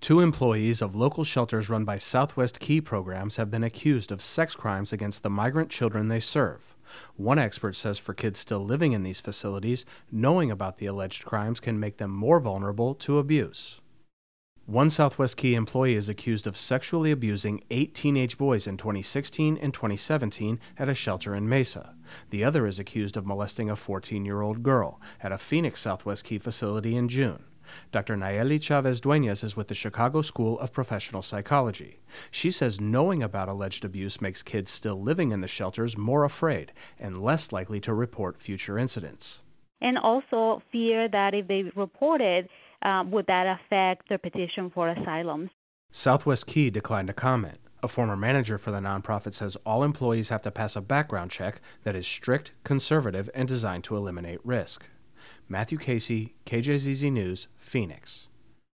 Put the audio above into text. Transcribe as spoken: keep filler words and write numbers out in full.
Two employees of local shelters run by Southwest Key programs have been accused of sex crimes against the migrant children they serve. One expert says for kids still living in these facilities, knowing about the alleged crimes can make them more vulnerable to abuse. One Southwest Key employee is accused of sexually abusing eight teenage boys in twenty sixteen and twenty seventeen at a shelter in Mesa. The other is accused of molesting a fourteen-year-old girl at a Phoenix Southwest Key facility in June. Doctor Nayeli Chavez Duenas is with the Chicago School of Professional Psychology. She says knowing about alleged abuse makes kids still living in the shelters more afraid and less likely to report future incidents. And also fear that if they report it, uh, would that affect their petition for asylum? Southwest Key declined to comment. A former manager for the nonprofit says all employees have to pass a background check that is strict, conservative, and designed to eliminate risk. Matthew Casey, K J Z Z News, Phoenix.